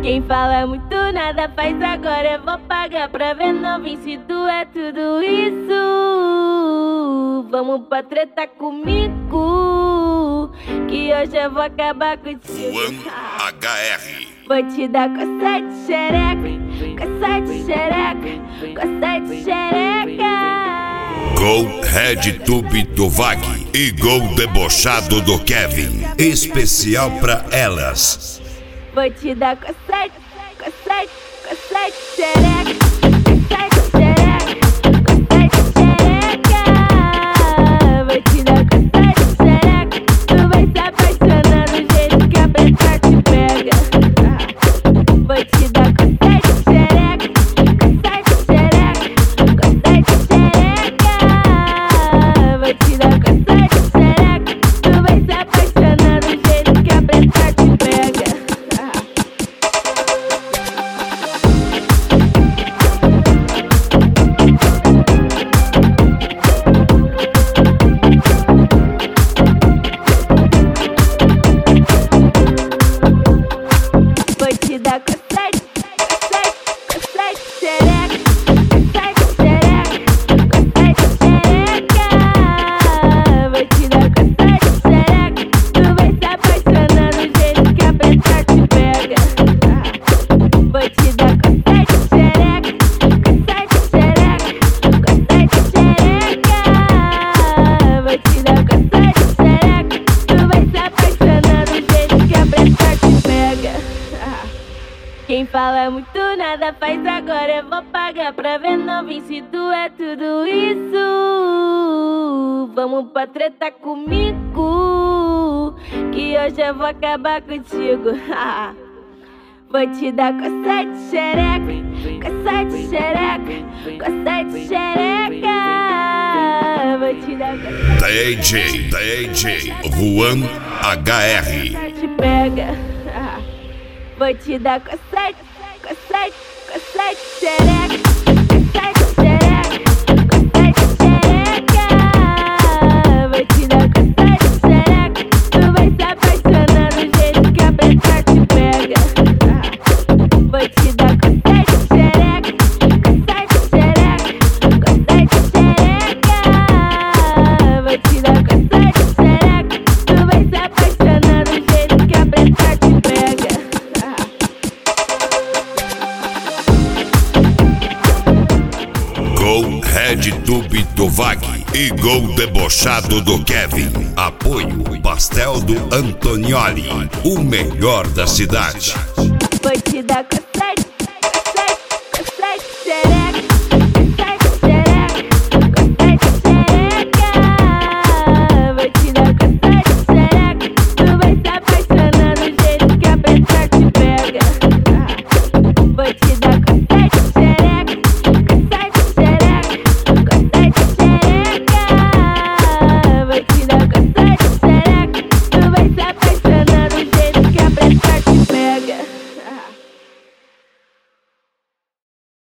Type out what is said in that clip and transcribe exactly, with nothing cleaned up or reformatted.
Quem fala muito nada faz agora. Eu vou pagar pra ver novinho se tu é tudo isso. Vamos pra treta comigo, que hoje eu vou acabar contigo. Juan H R. Vou te dar coça de xereca, coça de xereca, coça de xereca. Gol Red Tube do Vag e gol debochado do Kevin. Especial pra elas. Vou te dar coça de, coça de, coça de xereca, coça de xereca, coça de xereca. Vou te dar coça de xereca, tu vai se apaixonar do jeito que a preta te pega. Vou te dar coça de xereca, coça de xereca, coça de xereca. Vou te dar coça de xereca, tu vai se apaixonar do jeito que a preta te pega. Vou te dar coça de, coça de, coça de xereca, coça de xereca, coça de xereca. Vou te dar coça de xereca, tu vai se apaixonar do jeito que a preta te pega. Vou te dar coça de xereca, coça de xereca, coça de xereca. Vou te dar coça de xereca, tu vai se apaixonar do jeito que a preta te pega. Quem fala muito nada faz agora. Eu vou pagar pra ver novinho se tu é tudo isso. Vamos pra treta comigo, que hoje eu vou acabar contigo. Vou te dar coça de xereca, coça de xereca, coça de xereca. Vou te dar coça D J, D J, Juan H R. te pega. Vou te dar coça de, coça de, coça de xereca, coça de xereca, coça de xereca. Vou te dar coça de xereca, tu vai se apaixonar do jeito que a preta te pega. Vou te dar coça de xereca, coça de xereca, coça de xereca. Vou te dar coça de xereca, tu vai se apaixonar do jeito que a preta te pega. Gol Red Tube do Vag e gol debochado do Kevin. Apoio Pastel do Antonioli, o melhor da cidade. Vou te dar coça